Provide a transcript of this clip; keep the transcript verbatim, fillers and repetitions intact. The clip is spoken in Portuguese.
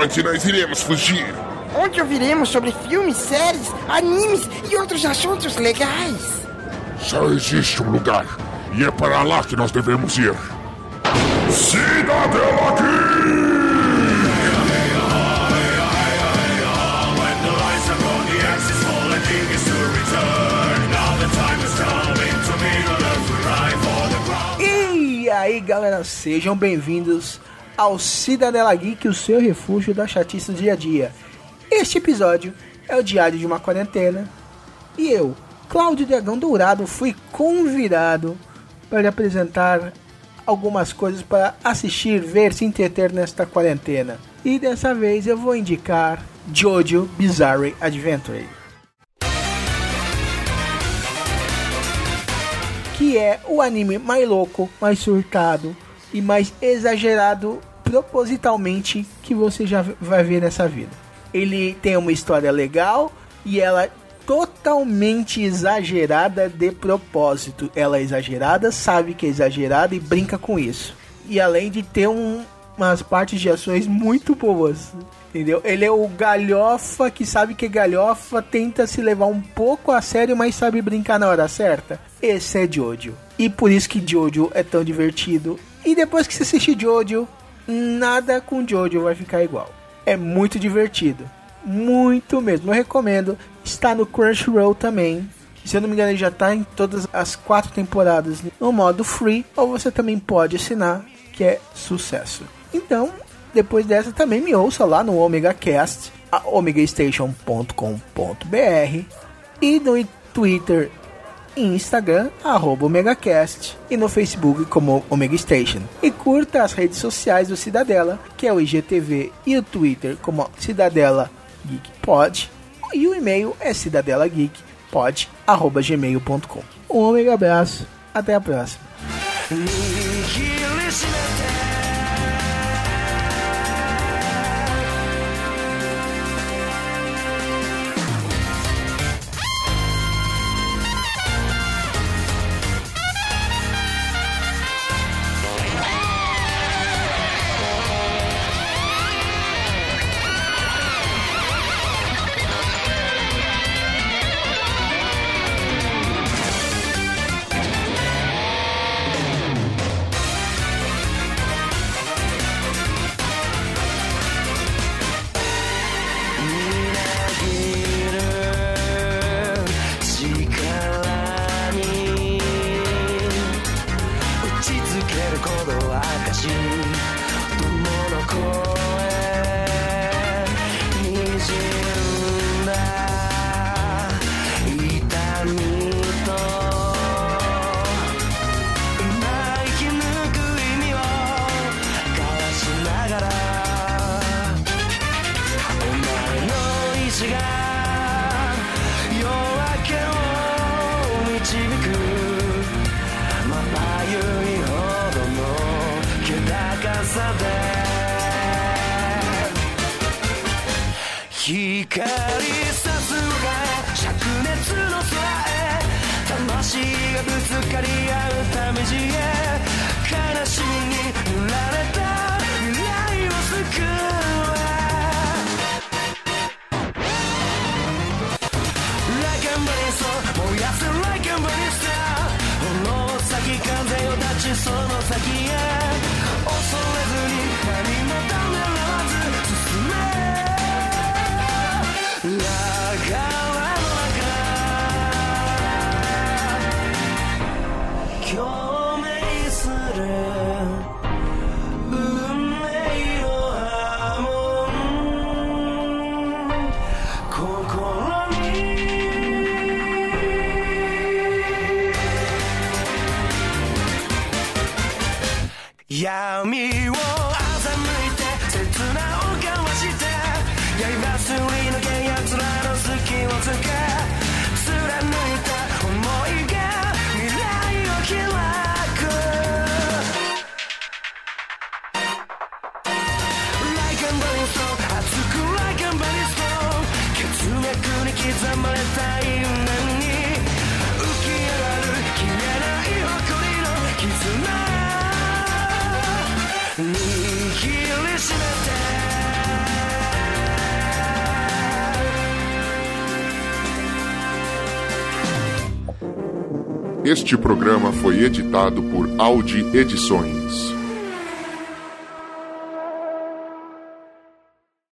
onde nós iremos fugir. Onde ouviremos sobre filmes, séries, animes e outros assuntos legais. Só existe um lugar, e é para lá que nós devemos ir. Cidadela Geek! E aí galera, sejam bem-vindos ao Cidadela Geek, o seu refúgio da chatice do dia a dia. Este episódio é o diário de uma quarentena e eu, Cláudio Dragão Dourado, fui convidado para lhe apresentar algumas coisas para assistir, ver, se entreter nesta quarentena. E dessa vez eu vou indicar JoJo Bizarre Adventure, que é o anime mais louco, mais surtado e mais exagerado propositalmente que você já vai ver nessa vida. Ele tem uma história legal e ela é totalmente exagerada de propósito. Ela é exagerada, sabe que é exagerada e brinca com isso. E além de ter um, umas partes de ações muito boas, entendeu? Ele é o galhofa que sabe que é galhofa, tenta se levar um pouco a sério, mas sabe brincar na hora certa. Esse é JoJo. E por isso que JoJo é tão divertido. E depois que você assistir JoJo, nada com JoJo vai ficar igual. É muito divertido. Muito mesmo. Eu recomendo. Está no Crunchyroll também. Se eu não me engano, ele já está em todas as quatro temporadas no modo free. Ou você também pode assinar, que é sucesso. Então, depois dessa, também me ouça lá no Omega Cast, omega station ponto com ponto b r, e no Twitter e Instagram, arroba OmegaCast, e no Facebook como Omega Station. E curta as redes sociais do Cidadela, que é o I G T V e o Twitter como Cidadela Geek Pod, e o e-mail é cidadelageekpod arroba gmail ponto com. Um omega abraço, até a próxima. 光さすが灼熱の空へ魂がぶつかり合うため地へ悲しみに塗られた未来を救え Like a burning soul 燃やす Like a burning star 炎先風を立ちその先へ恐れずに何もためらわず進め共鳴する Este programa foi editado por Audi Edições.